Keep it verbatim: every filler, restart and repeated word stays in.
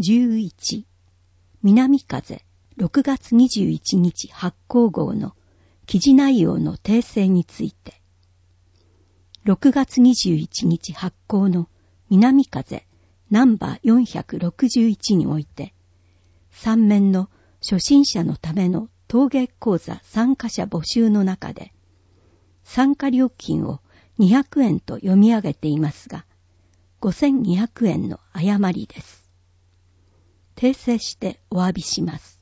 じゅういち、南風ろくがつにじゅういちにち発行号の記事内容の訂正について、ろくがつにじゅういちにち発行の南風ナンバーよんひゃくろくじゅういちにおいて、三面の初心者のための陶芸講座参加者募集の中で、参加料金をにひゃくえんと読み上げていますが、ごせんにひゃくえんの誤りです。訂正してお詫びします。